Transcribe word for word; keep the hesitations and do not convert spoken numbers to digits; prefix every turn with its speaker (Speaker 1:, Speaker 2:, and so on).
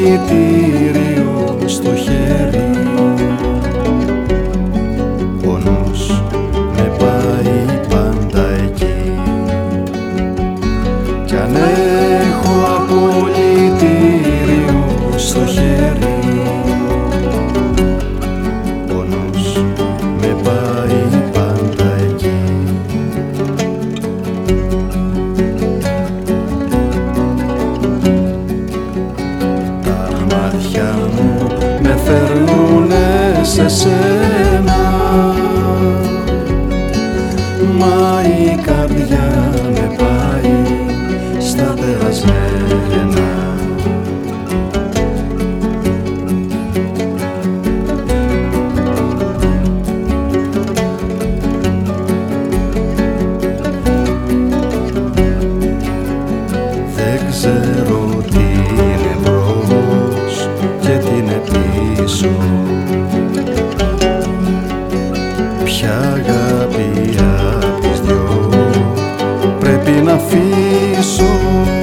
Speaker 1: πολιτήριο στο χέρι. Ο νους με πάει πάντα εκεί. Κι αν έχω απολυτήριο στο χέρι, ο νους με πάει πάντα εκεί. Τα μάτια μου με φέρνουνε σε σένα, μα η καρδιά με πάει στα περασμένα. Δεν ξέρω τι είναι μπρος και τι είναι πίσω, ποια αγάπη απ' τις δυο πρέπει να αφήσω.